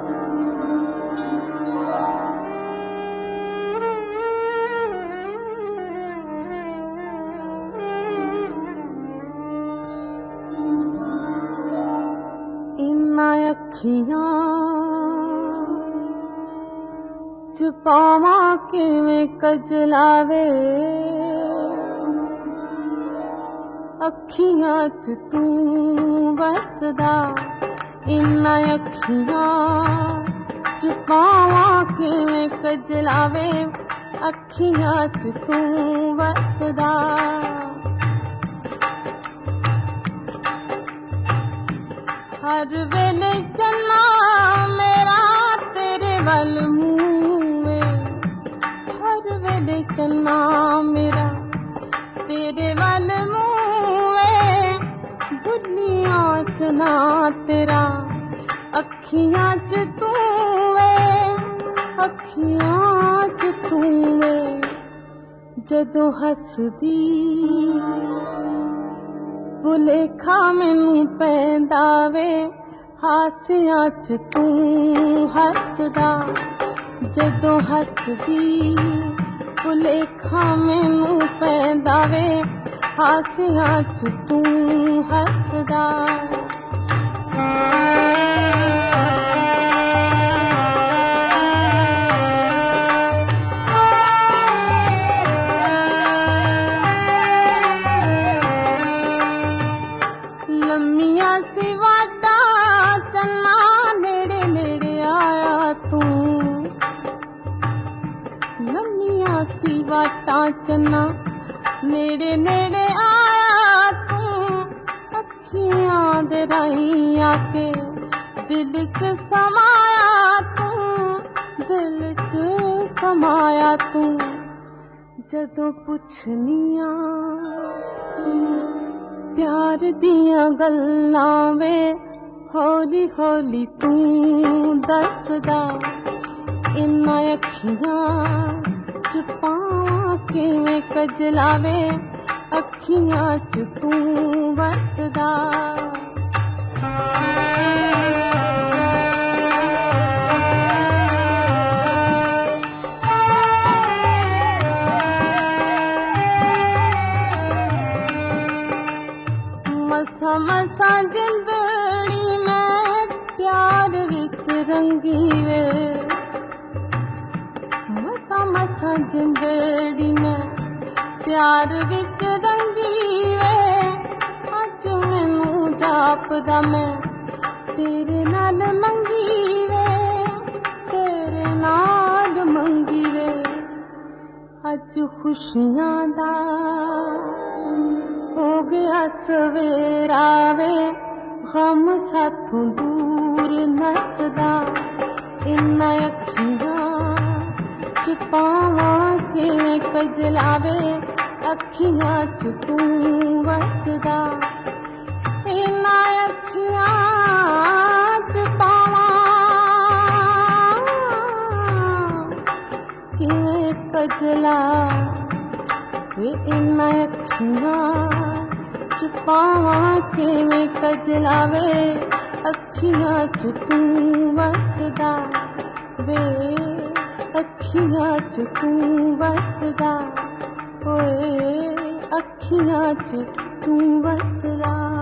अखियां च पावां किवें कजलावे, अखियां च तू वसदा। इन्ना अखियां च पावां किवें कजलावे, अखियां च तू वसदा। हर वेले चन्ना मेरा तेरे वल मूंह, हर वेले चन्ना मेरा तेरे वल मूंह। बुनिया च ना तेरा अखियां च तू वे, अखियां च तू वे। जदों हसदी भुलेखा मैनू पैंदा वे, हासियां च तू हसदा। जदों हसदी भुलेखा मैनू पैंदा वे, हासियां च तू हसदा। लम्मिया सी वाटा चन्ना नेड़े नेड़े आया तू, लम्मिया सी वाटा चन्ना नेड़े नेड़े आया तू। अखियां दे राहीं आके दिल च समाया तू, दिल च समाया तू। जदों पुछनिया प्यार दियां गल्लां वे, हौली हौली तू दसदा। इन्ना अखियां च पावां किवें कजलावे, अखियां च तू वसदा। मसा मसा जिंदड़ी मैं प्यार विच रंगी वे, मसा मसा जिंदड़ी मैं प्यार विच रंगी वे। अज मैनू जापदा मैं तेरे नाल मंगी वे, तेरे नाल मंगी वे। अज खुशियां दा हो गया सवेरा वे, गम साथों दूर नसदा। इन्ना अखियां च पावां किवें कजलावे, अखियां च तू वसदा। इन्ना अखियां च पावां किवें कजलावे, इन्ना अखियां च पावां किवें कजलावे, अखियां च तू वसदा वे, अखियां च तू वसदा। ओए अखियां च तू वसदा।